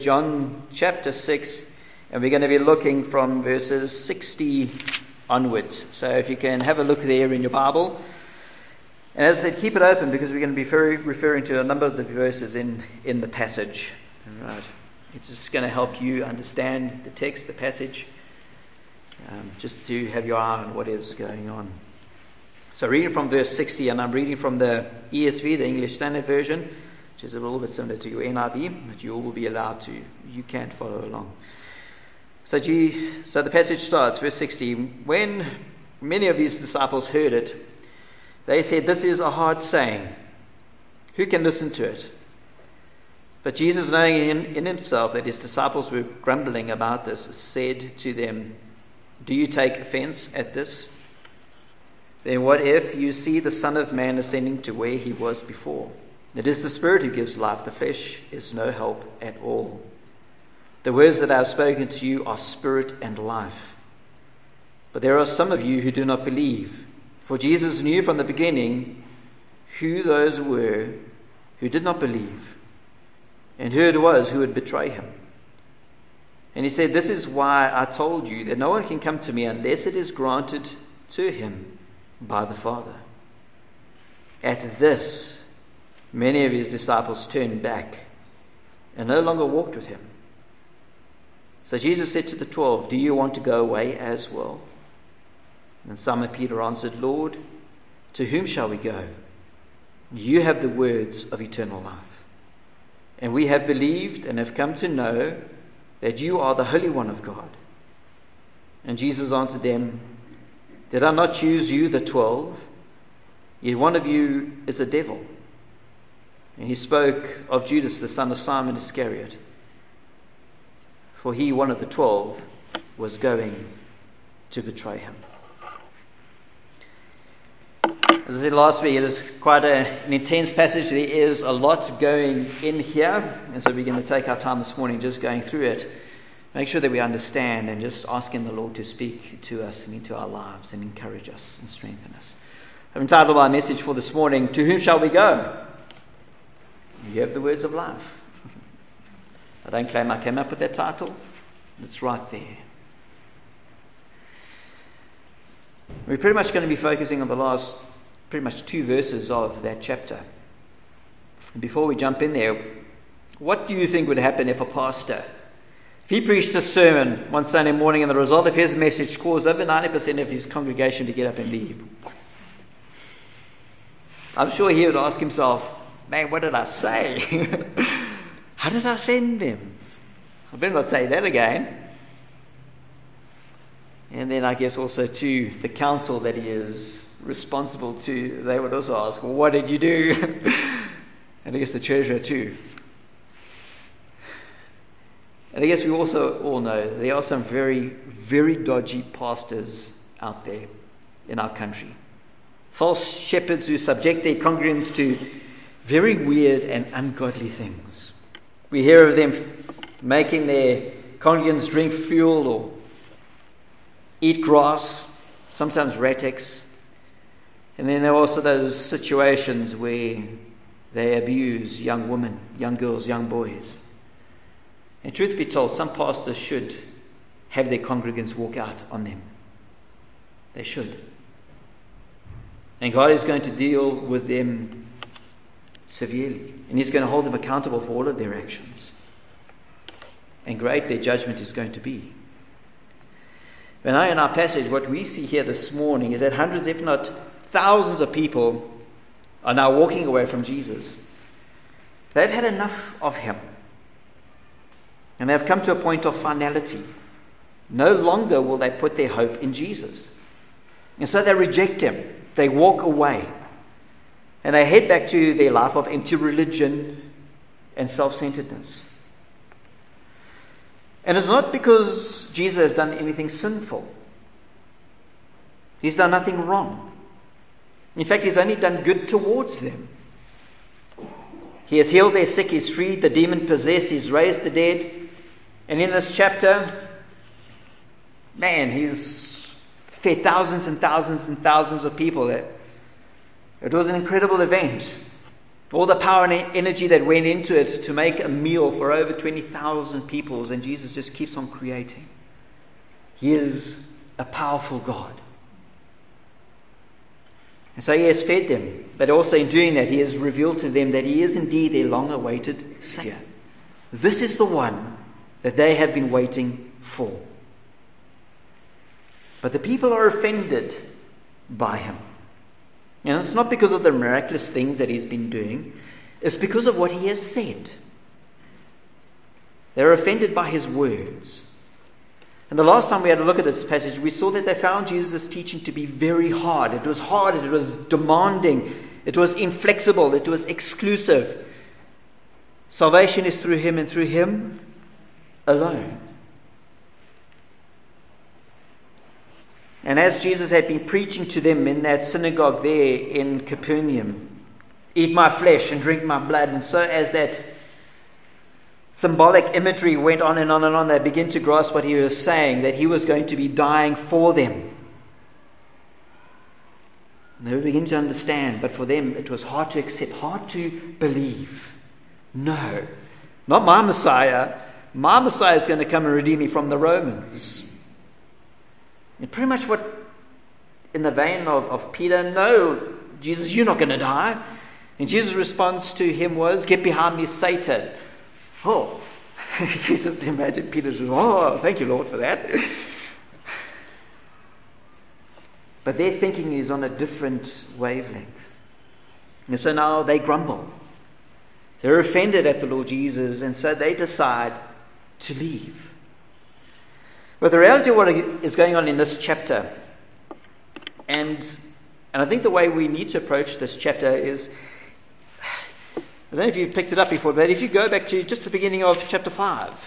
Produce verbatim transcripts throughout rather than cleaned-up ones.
John chapter six, and we're going to be looking from verses sixty onwards. So if you can have a look there in your Bible. And as I said, keep it open because we're going to be very, referring to a number of the verses in, in the passage. Right. It's just going to help you understand the text, the passage, um, just to have your eye on what is going on. So reading from verse sixty, and I'm reading from the E S V, the English Standard Version, which is a little bit similar to your N I V, but you will be allowed to. You can't follow along. So, G, so the passage starts, verse sixty. When many of his disciples heard it, they said, "This is a hard saying. Who can listen to it?" But Jesus, knowing in, in himself that his disciples were grumbling about this, said to them, "Do you take offense at this? Then what if you see the Son of Man ascending to where he was before? It is the Spirit who gives life. The flesh is no help at all. The words that I have spoken to you are spirit and life. But there are some of you who do not believe." For Jesus knew from the beginning who those were who did not believe, and who it was who would betray him. And he said, "This is why I told you that no one can come to me unless it is granted to him by the Father." At this, many of his disciples turned back and no longer walked with him. So Jesus said to the twelve, "Do you want to go away as well?" And Simon Peter answered, "Lord, to whom shall we go? You have the words of eternal life. And we have believed and have come to know that you are the Holy One of God." And Jesus answered them, "Did I not choose you, the twelve? Yet one of you is a devil." And he spoke of Judas, the son of Simon Iscariot, for he, one of the twelve, was going to betray him. As I said last week, it is quite a, an intense passage. There is a lot going in here, and so we're going to take our time this morning just going through it. Make sure that we understand and just asking the Lord to speak to us and into our lives and encourage us and strengthen us. I've entitled my message for this morning, "To whom shall we go? You have the words of life." I don't claim I came up with that title. It's right there. We're pretty much going to be focusing on the last pretty much two verses of that chapter. And before we jump in there, what do you think would happen if a pastor, if he preached a sermon one Sunday morning and the result of his message caused over ninety percent of his congregation to get up and leave? I'm sure he would ask himself, "Man, what did I say? How did I offend them? I better not say that again." And then I guess also to the council that he is responsible to, they would also ask, "Well, what did you do?" And I guess the treasurer too. And I guess we also all know there are some very, very dodgy pastors out there in our country. False shepherds who subject their congregants to very weird and ungodly things. We hear of them making their congregants drink fuel or eat grass, sometimes ratex. And then there are also those situations where they abuse young women, young girls, young boys. And truth be told, some pastors should have their congregants walk out on them. They should. And God is going to deal with them severely. And he's going to hold them accountable for all of their actions. And great their judgment is going to be. But now in our passage, what we see here this morning is that hundreds, if not thousands of people are now walking away from Jesus. They've had enough of him. And they've come to a point of finality. No longer will they put their hope in Jesus. And so they reject him. They walk away. And they head back to their life of empty religion and self-centeredness. And it's not because Jesus has done anything sinful. He's done nothing wrong. In fact, he's only done good towards them. He has healed their sick, he's freed the demon-possessed, he's raised the dead. And in this chapter, man, he's fed thousands and thousands and thousands of people. It was an incredible event. All the power and energy that went into it to make a meal for over twenty thousand people, and Jesus just keeps on creating. He is a powerful God. And so he has fed them, but also in doing that, he has revealed to them that he is indeed their long-awaited Savior. This is the one that they have been waiting for. But the people are offended by him. And it's not because of the miraculous things that he's been doing. It's because of what he has said. They're offended by his words. And the last time we had a look at this passage, we saw that they found Jesus' teaching to be very hard. It was hard, it was demanding, it was inflexible, it was exclusive. Salvation is through him and through him alone. And as Jesus had been preaching to them in that synagogue there in Capernaum, eat my flesh and drink my blood, and so as that symbolic imagery went on and on and on, they begin to grasp what he was saying, that he was going to be dying for them. And they would begin to understand, but for them it was hard to accept, hard to believe. No, not my Messiah. My Messiah is going to come and redeem me from the Romans. And pretty much what, in the vein of, of Peter, no, Jesus, you're not going to die. And Jesus' response to him was, get behind me, Satan. Oh, you just imagine Peter's, oh, thank you, Lord, for that. But their thinking is on a different wavelength. And so now they grumble. They're offended at the Lord Jesus, and so they decide to leave. But the reality of what is going on in this chapter, and, and I think the way we need to approach this chapter is, I don't know if you've picked it up before, but if you go back to just the beginning of chapter five,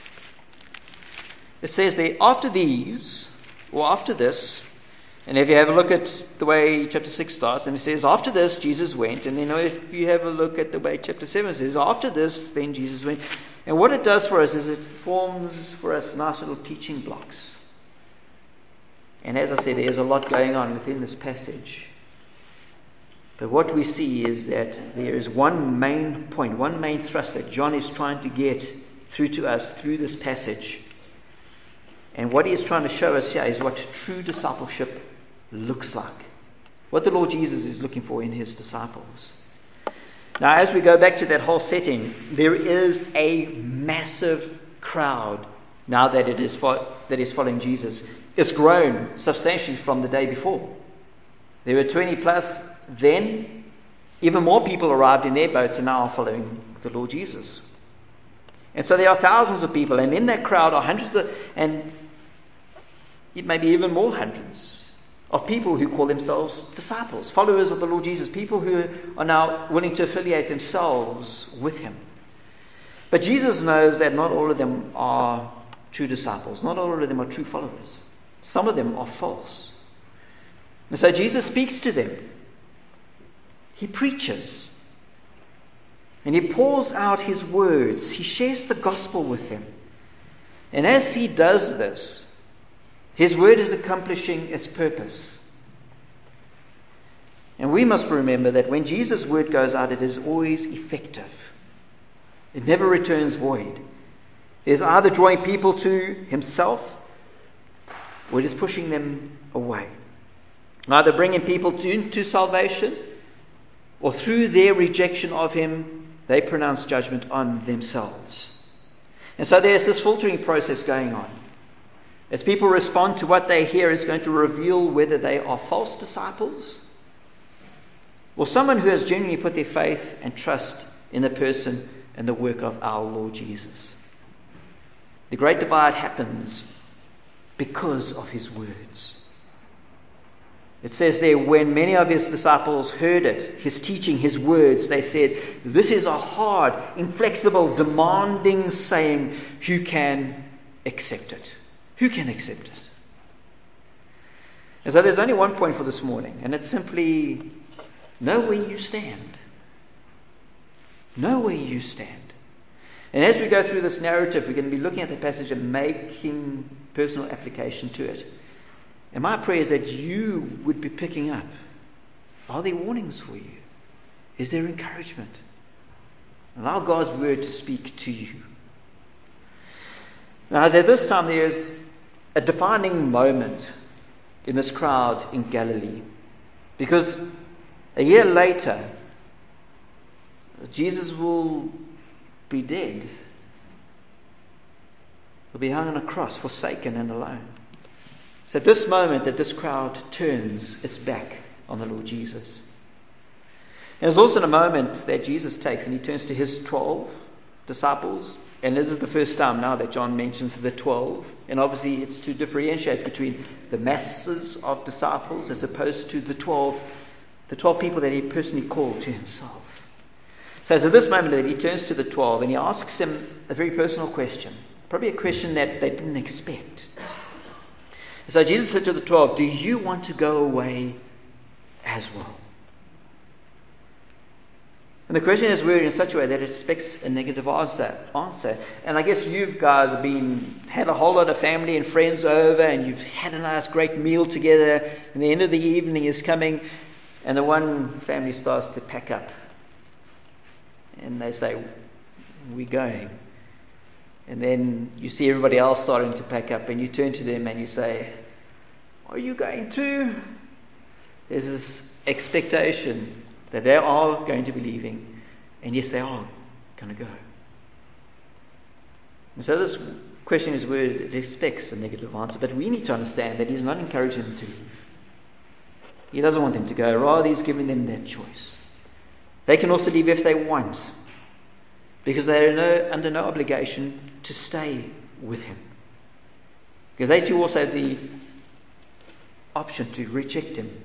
it says there, after these, or after this, and if you have a look at the way chapter six starts, and it says, after this, Jesus went, and then if you have a look at the way chapter seven says, after this, then Jesus went. And what it does for us is it forms for us nice little teaching blocks. And as I said, there's a lot going on within this passage. But what we see is that there is one main point, one main thrust that John is trying to get through to us through this passage. And what he is trying to show us here is what true discipleship looks like. What the Lord Jesus is looking for in his disciples. Now, as we go back to that whole setting, there is a massive crowd now that it is fo- that is following Jesus. It's grown substantially from the day before. There were twenty plus then. Even more people arrived in their boats and now are following the Lord Jesus. And so there are thousands of people, and in that crowd are hundreds of, and it may be even more hundreds of people who call themselves disciples, followers of the Lord Jesus, people who are now willing to affiliate themselves with him. But Jesus knows that not all of them are true disciples. Not all of them are true followers. Some of them are false. And so Jesus speaks to them. He preaches. And he pours out his words. He shares the gospel with them. And as he does this, his word is accomplishing its purpose. And we must remember that when Jesus' word goes out, it is always effective. It never returns void. It is either drawing people to himself, or it is pushing them away. Either bringing people to, to salvation, or through their rejection of him, they pronounce judgment on themselves. And so there's this filtering process going on. As people respond to what they hear, it's going to reveal whether they are false disciples or someone who has genuinely put their faith and trust in the person and the work of our Lord Jesus. The great divide happens because of his words. It says there, when many of his disciples heard it, his teaching, his words, they said, this is a hard, inflexible, demanding saying. Who can accept it? Who can accept it? And so there's only one point for this morning, and it's simply know where you stand. Know where you stand. And as we go through this narrative, we're going to be looking at the passage and making personal application to it. And my prayer is that you would be picking up, are there warnings for you? is there encouragement. Allow God's word to speak to you. Now, as at this time, there's a defining moment in this crowd in Galilee. Because a year later, Jesus will be dead. He'll be hung on a cross, forsaken and alone. It's at this moment that this crowd turns its back on the Lord Jesus. And it's also a moment that Jesus takes and he turns to his twelve disciples. And this is the first time now that John mentions the twelve. And obviously it's to differentiate between the masses of disciples as opposed to the twelve, the twelve people that he personally called to himself. So it's at this moment that he turns to the twelve and he asks them a very personal question. Probably a question that they didn't expect. So Jesus said to the twelve, do you want to go away as well? And the question is worded in such a way that it expects a negative answer. answer. And I guess you guys have been had a whole lot of family and friends over, and you've had a nice great meal together, and the end of the evening is coming, and the one family starts to pack up. And they say, we're going. And then you see everybody else starting to pack up, and you turn to them and you say, are you going too? There's this expectation that they are going to be leaving, and yes, they are going to go. And so this question is worded, it expects a negative answer, but we need to understand that he's not encouraging them to leave. He doesn't want them to go, rather he's giving them that choice. They can also leave if they want, because they are no, under no obligation to stay with him. Because they too also have the option to reject him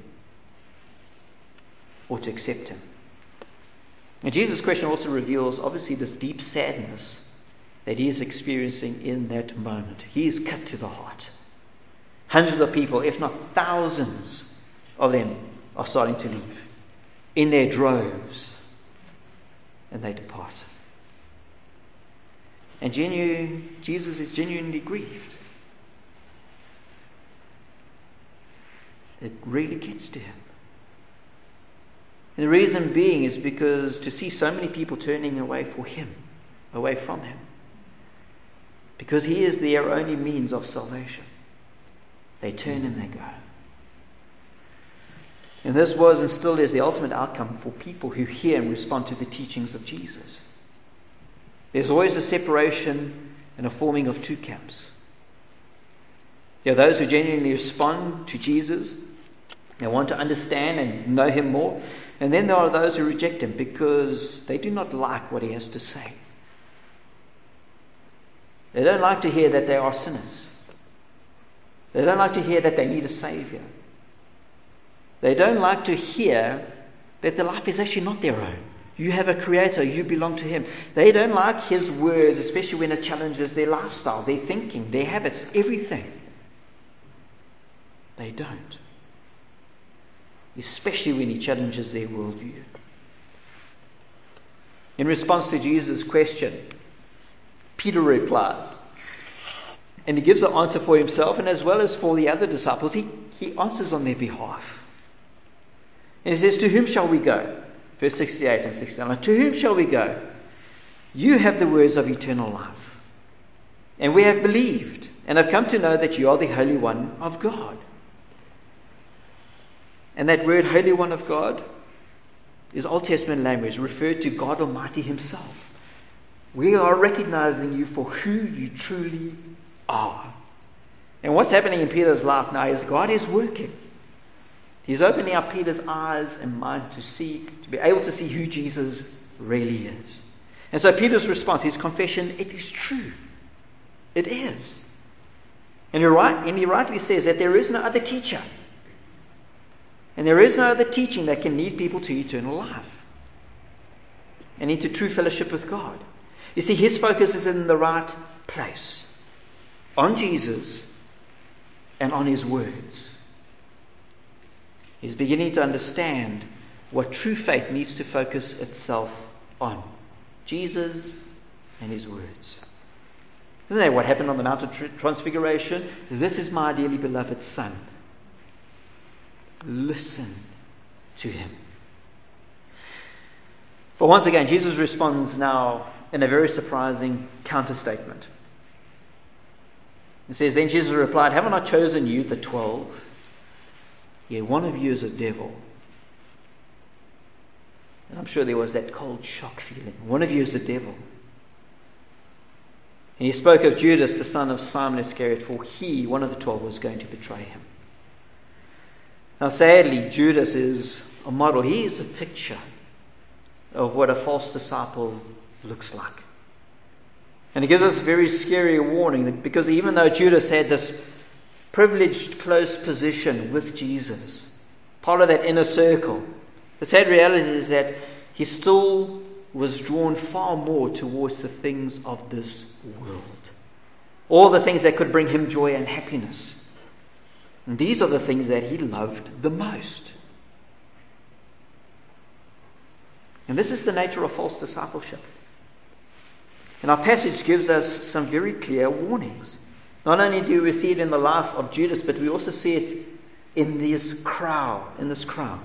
or to accept him. And Jesus' question also reveals, obviously, this deep sadness that he is experiencing in that moment. He is cut to the heart. Hundreds of people, if not thousands of them, are starting to leave in their droves, and they depart. And genu- Jesus is genuinely grieved. It really gets to him. And the reason being is because to see so many people turning away for him, away from him, because he is their only means of salvation. They turn and they go. And this was and still is the ultimate outcome for people who hear and respond to the teachings of Jesus. There's always a separation and a forming of two camps. There are those who genuinely respond to Jesus and want to understand and know him more. And then there are those who reject him because they do not like what he has to say. They don't like to hear that they are sinners. They don't like to hear that they need a savior. They don't like to hear that their life is actually not their own. You have a creator, you belong to him. They don't like his words, especially when it challenges their lifestyle, their thinking, their habits, everything. They don't. Especially when he challenges their worldview. In response to Jesus' question, Peter replies, and he gives an answer for himself and as well as for the other disciples. He, he answers on their behalf. And he says, to whom shall we go? Verse sixty-eight and sixty-nine. To whom shall we go? You have the words of eternal life. And we have believed and have come to know that you are the Holy One of God. And that word, Holy One of God, is Old Testament language, referred to God Almighty himself. We are recognizing you for who you truly are. And what's happening in Peter's life now is God is working. He's opening up Peter's eyes and mind to see, to be able to see who Jesus really is. And so Peter's response, his confession, it is true. It is. And, you're right, and he rightly says that there is no other teacher. And there is no other teaching that can lead people to eternal life and into true fellowship with God. You see, his focus is in the right place, on Jesus and on his words. He's beginning to understand what true faith needs to focus itself on, Jesus and his words. Isn't that what happened on the Mount of Transfiguration? This is my dearly beloved Son. Listen to him. But once again, Jesus responds now in a very surprising counterstatement. It says, then Jesus replied, have I not chosen you, the twelve? Yet one of you is a devil. And I'm sure there was that cold shock feeling. One of you is a devil. And he spoke of Judas, the son of Simon Iscariot, for he, one of the twelve, was going to betray him. Now sadly, Judas is a model. He is a picture of what a false disciple looks like. And it gives us a very scary warning, because even though Judas had this privileged close position with Jesus, part of that inner circle, the sad reality is that he still was drawn far more towards the things of this world. All the things that could bring him joy and happiness. And these are the things that he loved the most. And this is the nature of false discipleship. And our passage gives us some very clear warnings. Not only do we see it in the life of Judas, but we also see it in this crowd, in this crowd.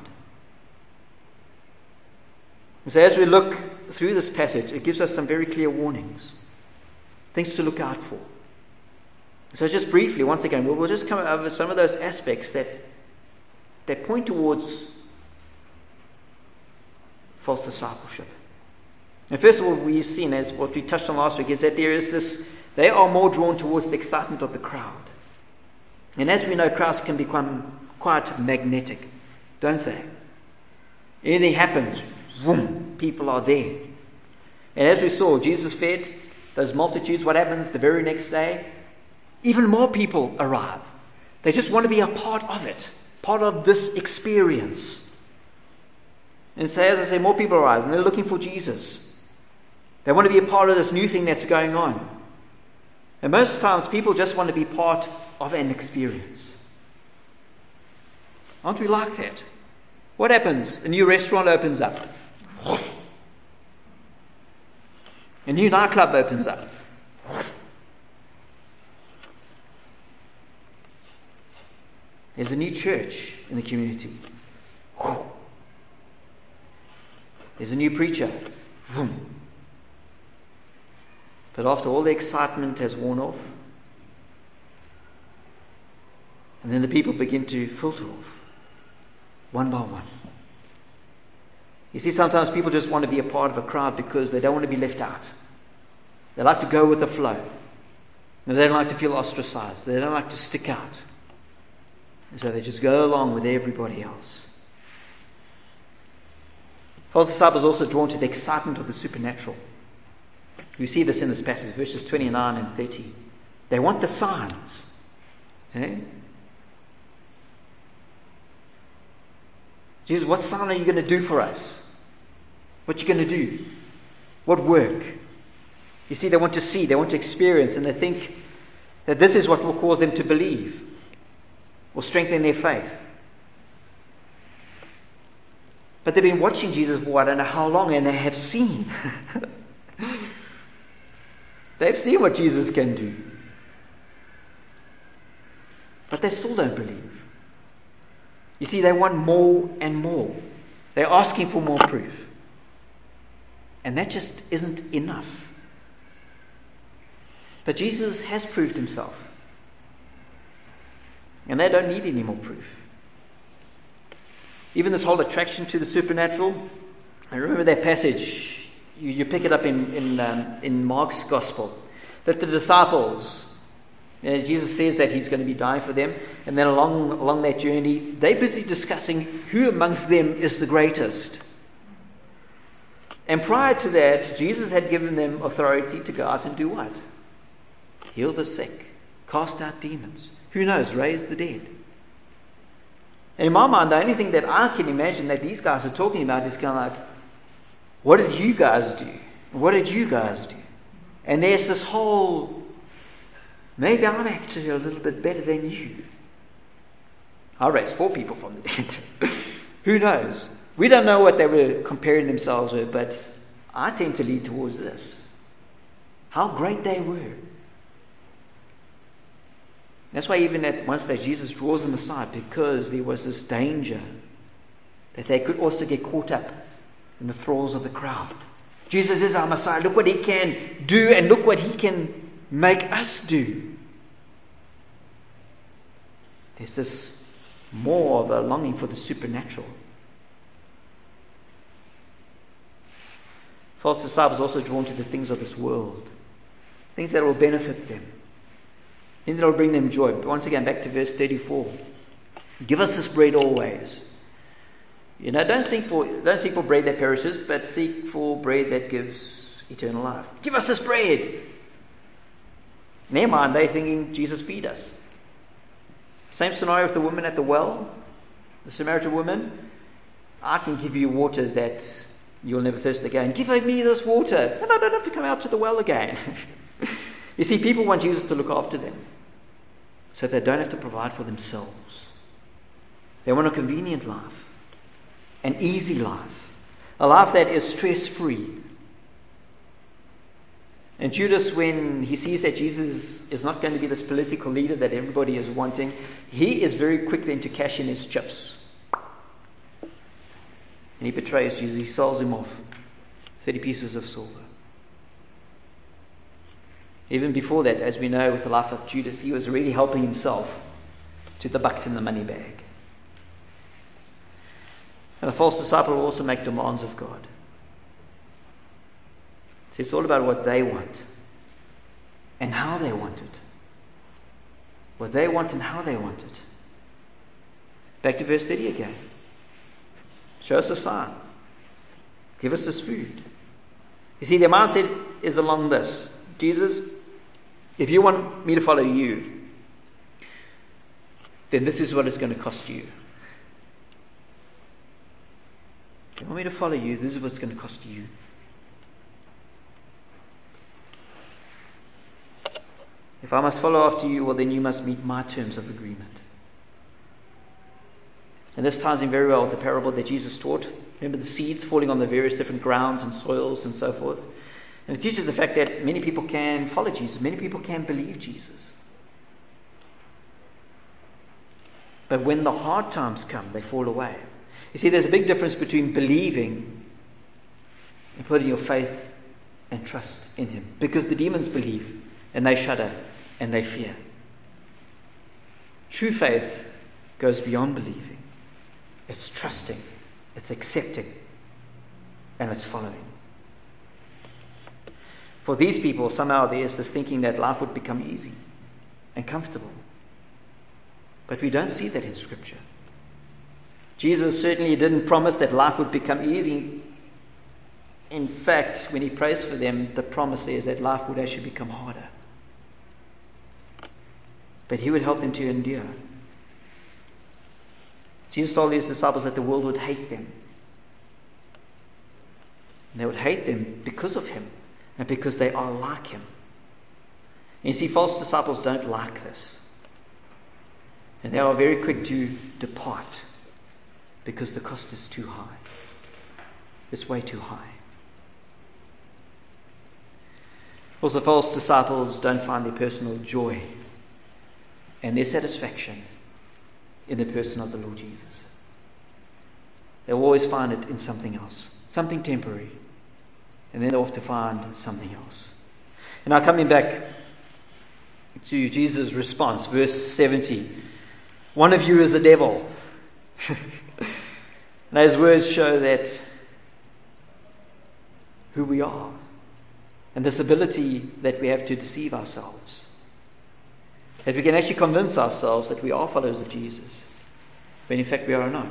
And so as we look through this passage, it gives us some very clear warnings, things to look out for. So just briefly, once again, we'll just come over some of those aspects that, that point towards false discipleship. And first of all, we've seen, as what we touched on last week, is that there is this, they are more drawn towards the excitement of the crowd. And as we know, crowds can become quite magnetic, don't they? Anything happens, boom, people are there. And as we saw, Jesus fed those multitudes. What happens the very next day? Even more people arrive. They just want to be a part of it, part of this experience. And so, as I say, more people arrive, and they're looking for Jesus. They want to be a part of this new thing that's going on. And most times, people just want to be part of an experience. Aren't we like that? What happens? A new restaurant opens up. A new nightclub opens up. There's a new church in the community. There's a new preacher. But after all the excitement has worn off, and then the people begin to filter off, one by one. You see, sometimes people just want to be a part of a crowd because they don't want to be left out. They like to go with the flow. And they don't like to feel ostracized. They don't like to stick out. And so they just go along with everybody else. False disciples are also drawn to the excitement of the supernatural. We see this in this passage, verses twenty-nine and thirty. They want the signs. Eh? Jesus, what sign are you going to do for us? What are you going to do? What work? You see, they want to see, they want to experience, and they think that this is what will cause them to believe or strengthen their faith. But they've been watching Jesus for I don't know how long, and they have seen. They've seen what Jesus can do. But they still don't believe. You see, they want more and more. They're asking for more proof. And that just isn't enough. But Jesus has proved himself. And they don't need any more proof. Even this whole attraction to the supernatural, I remember that passage, you, you pick it up in, in, um, in Mark's Gospel, that the disciples, you know, Jesus says that he's going to be dying for them, and then along, along that journey, they're busy discussing who amongst them is the greatest. And prior to that, Jesus had given them authority to go out and do what? Heal the sick, cast out demons, who knows, raise the dead. And in my mind, the only thing that I can imagine that these guys are talking about is kind of like, what did you guys do? What did you guys do? And there's this whole, maybe I'm actually a little bit better than you. I raised four people from the dead. Who knows? We don't know what they were comparing themselves with, but I tend to lead towards this. How great they were. That's why even at one stage Jesus draws them aside, because there was this danger that they could also get caught up in the thralls of the crowd. Jesus is our Messiah. Look what he can do, and look what he can make us do. There's this more of a longing for the supernatural. False disciples are also drawn to the things of this world, things that will benefit them, things that will bring them joy. But once again, back to verse thirty-four. Give us this bread always. You know, don't seek for don't seek for bread that perishes, but seek for bread that gives eternal life. Give us this bread. In their mind, they're thinking, Jesus, feed us. Same scenario with the woman at the well, the Samaritan woman. I can give you water that you'll never thirst again. Give me this water, and I don't have to come out to the well again. You see, people want Jesus to look after them, so they don't have to provide for themselves. They want a convenient life, an easy life, a life that is stress-free. And Judas, when he sees that Jesus is not going to be this political leader that everybody is wanting, he is very quick then to cash in his chips. And he betrays Jesus. He sells him off. thirty pieces of silver. Even before that, as we know with the life of Judas, he was already helping himself to the bucks in the money bag. And the false disciple will also make demands of God. So it's all about what they want and how they want it. What they want and how they want it. Back to verse thirty again. Show us a sign. Give us this food. You see, their mindset is along this. Jesus, if you want me to follow you, then this is what it's going to cost you. If you want me to follow you, this is what it's going to cost you. If I must follow after you, well, then you must meet my terms of agreement. And this ties in very well with the parable that Jesus taught. Remember the seeds falling on the various different grounds and soils and so forth. And it teaches the fact that many people can follow Jesus. Many people can believe Jesus. But when the hard times come, they fall away. You see, there's a big difference between believing and putting your faith and trust in him. Because the demons believe and they shudder and they fear. True faith goes beyond believing. It's trusting, it's accepting, and it's following. For these people, somehow there's this thinking that life would become easy and comfortable. But we don't see that in Scripture. Jesus certainly didn't promise that life would become easy. In fact, when he prays for them, the promise is that life would actually become harder. But he would help them to endure. Jesus told his disciples that the world would hate them. And they would hate them because of him and because they are like him. And you see, false disciples don't like this. And they are very quick to depart because the cost is too high. It's way too high. Also, false disciples don't find their personal joy and their satisfaction in the person of the Lord Jesus. They'll always find it in something else, something temporary, and then they'll have to find something else. And now coming back to Jesus' response, verse seventy, one of you is a devil. And his words show that who we are and this ability that we have to deceive ourselves. That we can actually convince ourselves that we are followers of Jesus, when in fact we are not.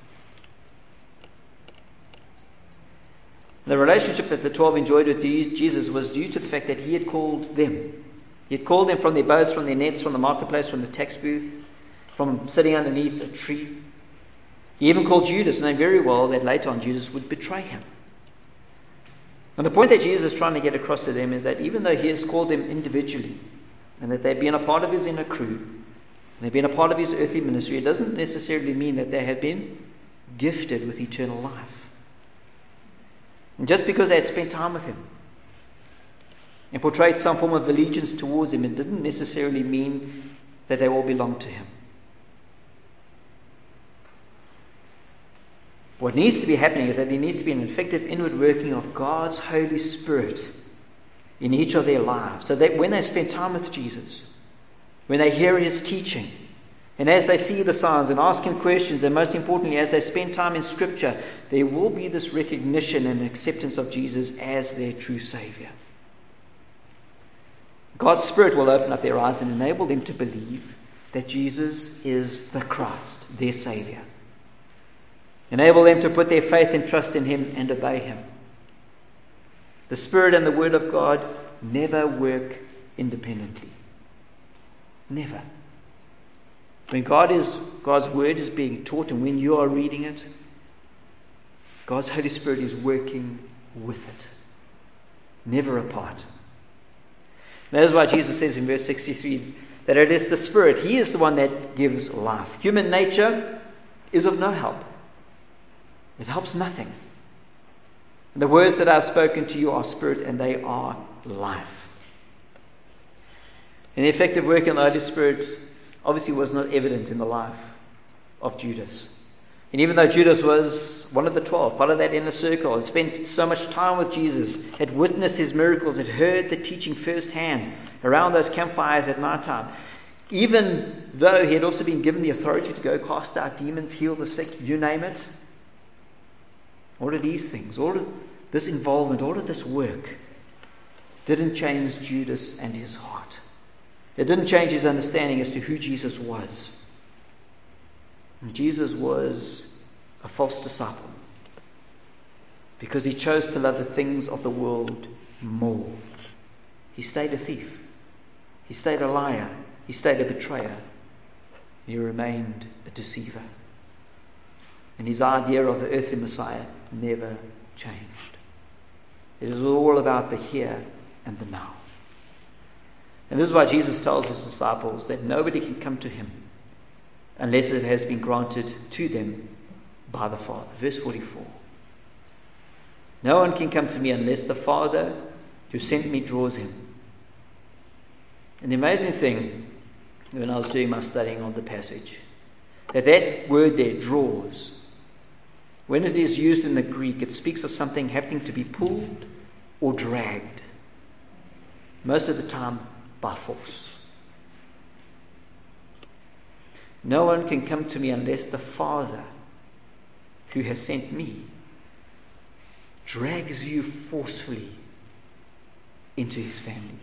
The relationship that the twelve enjoyed with Jesus was due to the fact that he had called them. He had called them from their boats, from their nets, from the marketplace, from the tax booth, from sitting underneath a tree. He even called Judas, knowing very well that later on Judas would betray him. And the point that Jesus is trying to get across to them is that even though he has called them individually, and that they've been a part of his inner crew, and they've been a part of his earthly ministry, it doesn't necessarily mean that they have been gifted with eternal life. And just because they had spent time with him and portrayed some form of allegiance towards him, it didn't necessarily mean that they all belonged to him. What needs to be happening is that there needs to be an effective inward working of God's Holy Spirit in each of their lives, so that when they spend time with Jesus, when they hear his teaching, and as they see the signs and ask him questions, and most importantly, as they spend time in Scripture, there will be this recognition and acceptance of Jesus as their true Savior. God's Spirit will open up their eyes and enable them to believe that Jesus is the Christ, their Savior. Enable them to put their faith and trust in him and obey him. The Spirit and the Word of God never work independently. Never. When God is, God's Word is being taught, and when you are reading it, God's Holy Spirit is working with it. Never apart. And that is why Jesus says in verse sixty-three that it is the Spirit. He is the one that gives life. Human nature is of no help. It helps nothing. The words that I have spoken to you are spirit, and they are life. And the effective work of the Holy Spirit obviously was not evident in the life of Judas. And even though Judas was one of the twelve, part of that inner circle, had spent so much time with Jesus, had witnessed his miracles, had heard the teaching firsthand around those campfires at night time, even though he had also been given the authority to go cast out demons, heal the sick, you name it, all of these things, all of this involvement, all of this work didn't change Judas and his heart. It didn't change his understanding as to who Jesus was. And Jesus was a false disciple because he chose to love the things of the world more. He stayed a thief. He stayed a liar. He stayed a betrayer. He remained a deceiver. And his idea of the earthly Messiah never changed. It is all about the here and the now. And this is why Jesus tells his disciples that nobody can come to him unless it has been granted to them by the Father. Verse forty-four. No one can come to me unless the Father who sent me draws him. And the amazing thing, when I was doing my studying on the passage, that that word there, draws, when it is used in the Greek, it speaks of something having to be pulled or dragged. Most of the time, by force. No one can come to me unless the Father who has sent me drags you forcefully into his family.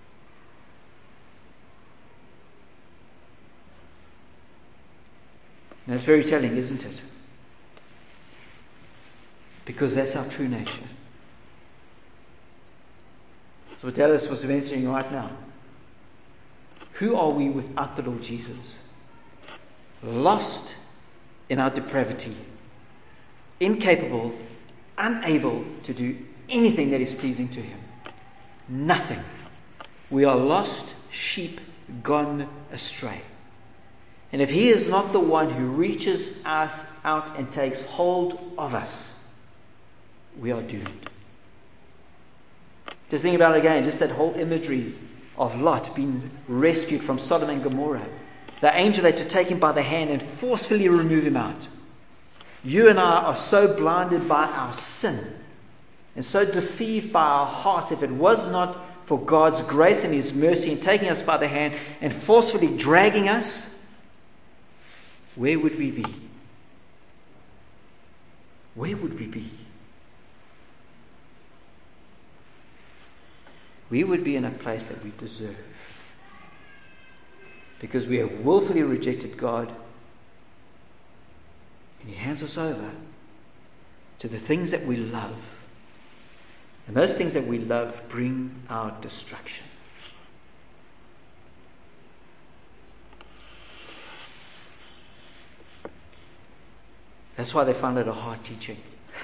That's very telling, isn't it? Because that's our true nature. So what Dallas was mentioning right now. Who are we without the Lord Jesus? Lost in our depravity, incapable, unable to do anything that is pleasing to him. Nothing. We are lost sheep gone astray. And if he is not the one who reaches us out and takes hold of us, we are doomed. Just think about it again, just that whole imagery of Lot being rescued from Sodom and Gomorrah. The angel had to take him by the hand and forcefully remove him out. You and I are so blinded by our sin and so deceived by our hearts. If it was not for God's grace and his mercy in taking us by the hand and forcefully dragging us, where would we be? Where would we be? We would be in a place that we deserve. Because we have willfully rejected God. And he hands us over to the things that we love. And those things that we love bring our destruction. That's why they found it a hard teaching.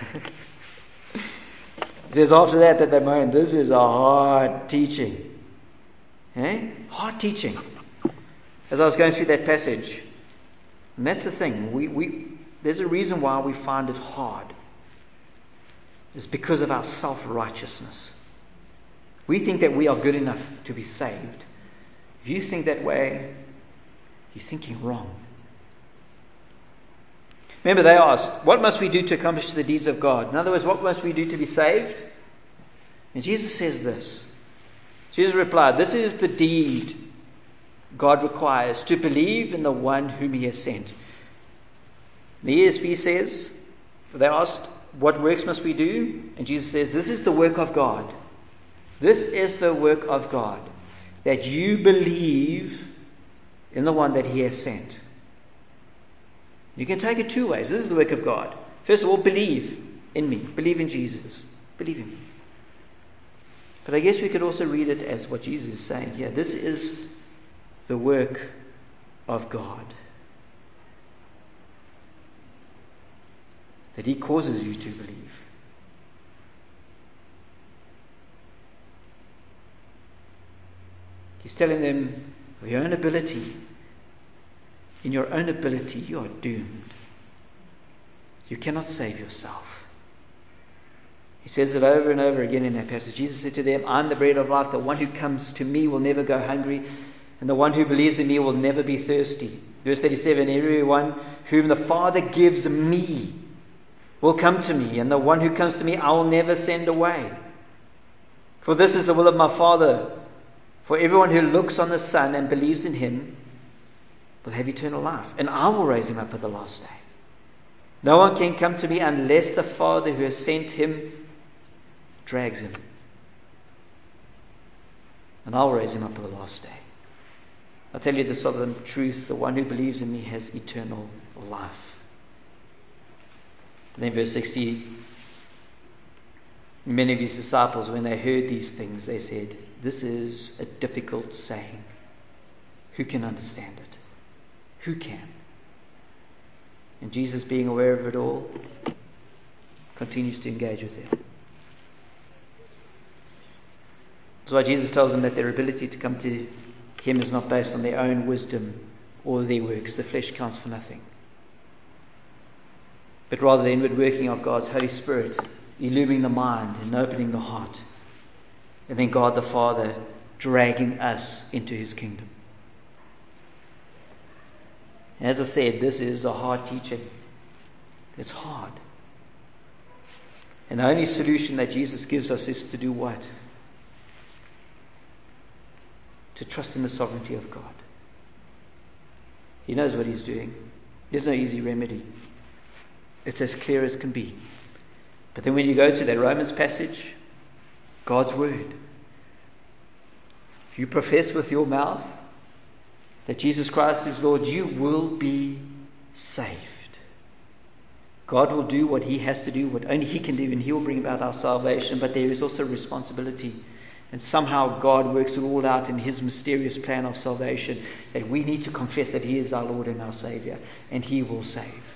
It says after that that they moan, this is a hard teaching. Eh? Hard teaching. As I was going through that passage, and that's the thing, we, we there's a reason why we find it hard. It's because of our self-righteousness. We think that we are good enough to be saved. If you think that way, you're thinking wrong. Remember, they asked, what must we do to accomplish the deeds of God? In other words, what must we do to be saved? And Jesus says this. Jesus replied, this is the deed God requires, to believe in the one whom he has sent. The E S V says, they asked, what works must we do? And Jesus says, this is the work of God. This is the work of God, that you believe in the one that he has sent. You can take it two ways. This is the work of God. First of all, believe in me. Believe in Jesus. Believe in me. But I guess we could also read it as what Jesus is saying here. This is the work of God. That he causes you to believe. He's telling them, of your own ability, in your own ability, you are doomed. You cannot save yourself. He says it over and over again in that passage. Jesus said to them, I'm the bread of life. The one who comes to me will never go hungry, and the one who believes in me will never be thirsty. Verse thirty-seven, everyone whom the Father gives me will come to me, and the one who comes to me I will never send away. For this is the will of my Father, for everyone who looks on the Son and believes in him will have eternal life, and I will raise him up at the last day. No one can come to me unless the Father who has sent him drags him, and I'll raise him up at the last day. I tell you the sovereign truth, the one who believes in me has eternal life. And then verse sixty, many of his disciples, when they heard these things, they said, this is a difficult saying. Who can understand it? Who can? And Jesus, being aware of it all, continues to engage with them. That's why Jesus tells them that their ability to come to him is not based on their own wisdom or their works. The flesh counts for nothing. But rather the inward working of God's Holy Spirit, illumining the mind and opening the heart. And then God the Father dragging us into his kingdom. As I said, this is a hard teaching. It's hard. And the only solution that Jesus gives us is to do what? To trust in the sovereignty of God. He knows what he's doing. There's no easy remedy. It's as clear as can be. But then when you go to that Romans passage, God's word. If you profess with your mouth that Jesus Christ is Lord, you will be saved. God will do what he has to do, what only he can do, and he will bring about our salvation. But there is also responsibility. And somehow God works it all out in his mysterious plan of salvation, that we need to confess that he is our Lord and our Savior, and he will save.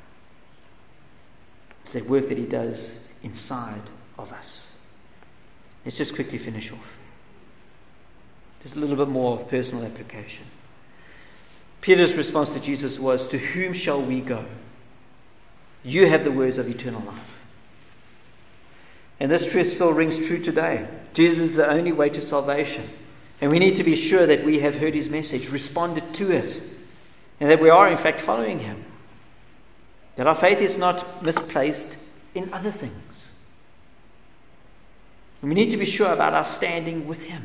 It's that work that he does inside of us. Let's just quickly finish off. There's a little bit more of personal application. Peter's response to Jesus was, to whom shall we go? You have the words of eternal life. And this truth still rings true today. Jesus is the only way to salvation. And we need to be sure that we have heard his message, responded to it, and that we are in fact following him. That our faith is not misplaced in other things. And we need to be sure about our standing with him.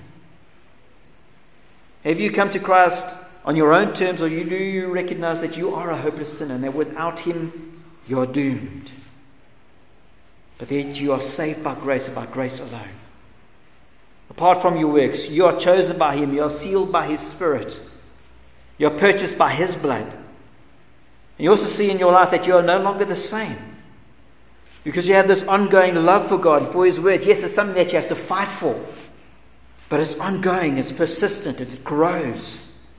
Have you come to Christ on your own terms, or you, do you recognize that you are a hopeless sinner and that without him you are doomed? But that you are saved by grace and by grace alone. Apart from your works, you are chosen by him, you are sealed by his Spirit, you are purchased by his blood. And you also see in your life that you are no longer the same, because you have this ongoing love for God, for his word. Yes, it's something that you have to fight for, but it's ongoing, it's persistent, and it grows.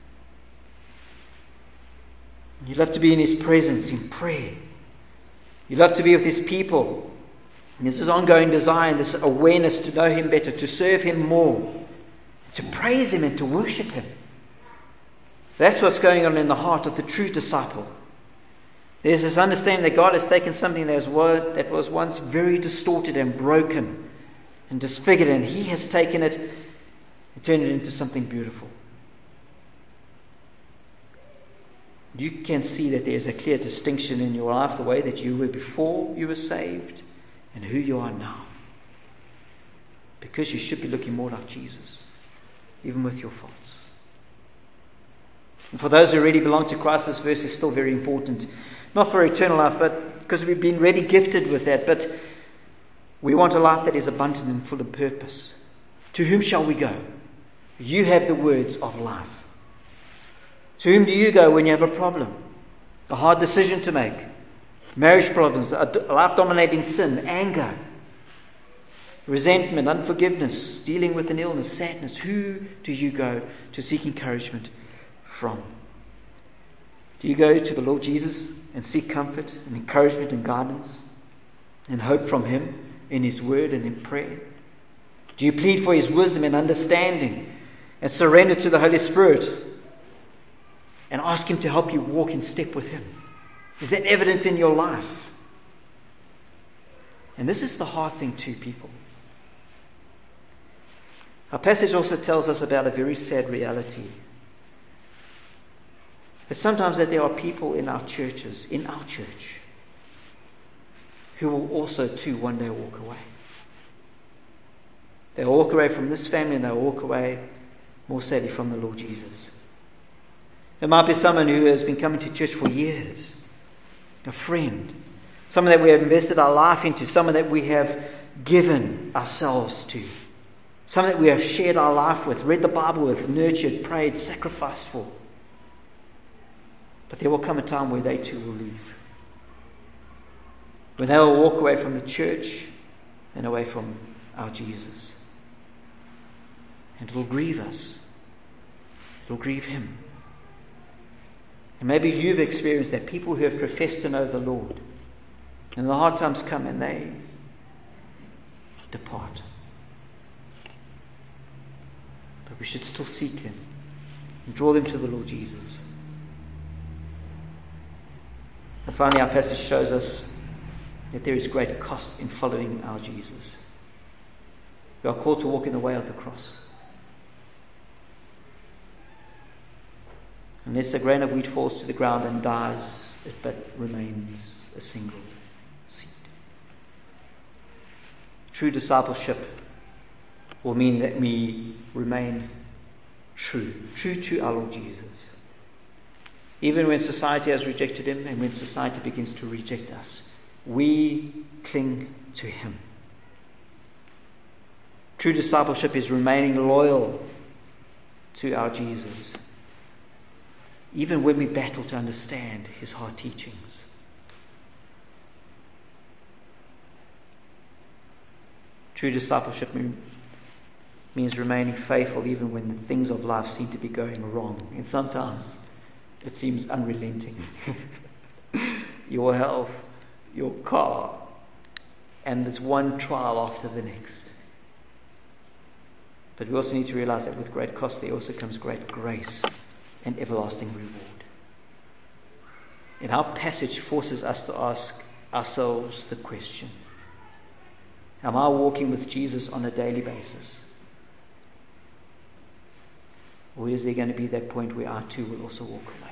You love to be in his presence in prayer. You love to be with his people. And this is ongoing desire and this awareness to know him better, to serve him more, to praise him and to worship him. That's what's going on in the heart of the true disciple. There's this understanding that God has taken something that was, that was once very distorted and broken and disfigured, and he has taken it and turned it into something beautiful. You can see that there's a clear distinction in your life, the way that you were before you were saved and who you are now. Because you should be looking more like Jesus, even with your faults. And for those who already belong to Christ, this verse is still very important. Not for eternal life, but because we've been really gifted with that. But we want a life that is abundant and full of purpose. To whom shall we go? You have the words of life. To whom do you go when you have a problem? A hard decision to make? Marriage problems, a life-dominating sin, anger, resentment, unforgiveness, dealing with an illness, sadness. Who do you go to seek encouragement from? Do you go to the Lord Jesus and seek comfort and encouragement and guidance and hope from Him in His word and in prayer? Do you plead for His wisdom and understanding and surrender to the Holy Spirit and ask Him to help you walk in step with Him? Is that evident in your life? And this is the hard thing too, people. Our passage also tells us about a very sad reality. That sometimes that there are people in our churches, in our church, who will also too one day walk away. They'll walk away from this family and they'll walk away, more sadly, from the Lord Jesus. It might be someone who has been coming to church for years, a friend, someone that we have invested our life into, someone that we have given ourselves to, someone that we have shared our life with, read the Bible with, nurtured, prayed, sacrificed for. But there will come a time where they too will leave. When they will walk away from the church and away from our Jesus. And it will grieve us. It will grieve Him. And maybe you've experienced that. People who have professed to know the Lord. And the hard times come and they depart. But we should still seek Him and draw them to the Lord Jesus. And finally, our passage shows us that there is great cost in following our Jesus. We are called to walk in the way of the cross. Unless a grain of wheat falls to the ground and dies, it but remains a single seed. True discipleship will mean that we remain true, true to our Lord Jesus. Even when society has rejected Him and when society begins to reject us, we cling to Him. True discipleship is remaining loyal to our Jesus, even when we battle to understand His hard teachings. True discipleship means remaining faithful even when the things of life seem to be going wrong. And sometimes it seems unrelenting. Your health, your car, and there's one trial after the next. But we also need to realize that with great cost there also comes great grace and everlasting reward. And our passage forces us to ask ourselves the question: am I walking with Jesus on a daily basis? Or is there going to be that point where I too will also walk away?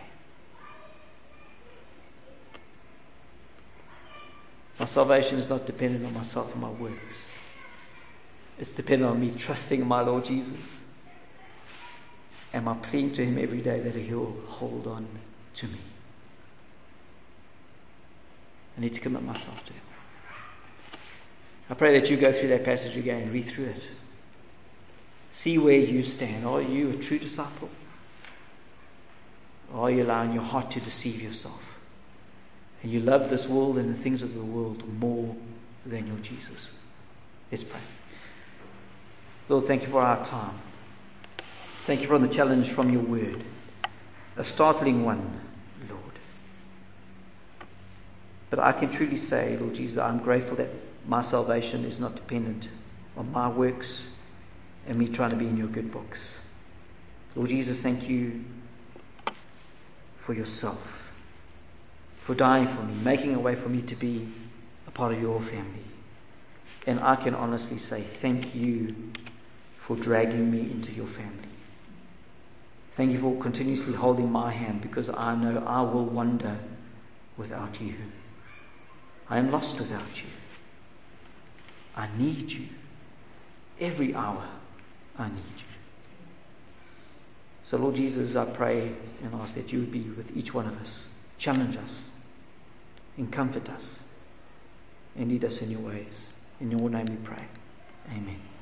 My salvation is not dependent on myself and my works. It's dependent on me trusting in my Lord Jesus. And my pleading to Him every day that He will hold on to me. I need to commit myself to Him. I pray that you go through that passage again, read through it. See where you stand. Are you a true disciple? Or are you allowing your heart to deceive yourself? And you love this world and the things of the world more than your Jesus. Let's pray. Lord, thank you for our time. Thank you for the challenge from your word. A startling one, Lord. But I can truly say, Lord Jesus, I'm grateful that my salvation is not dependent on my works and me trying to be in your good books. Lord Jesus, thank you for yourself, for dying for me, making a way for me to be a part of your family. And I can honestly say thank you for dragging me into your family. Thank you for continuously holding my hand, because I know I will wander without you. I am lost without you. I need you. Every hour I need you. So Lord Jesus, I pray and ask that you would be with each one of us. Challenge us and comfort us and lead us in your ways. In your name we pray. Amen.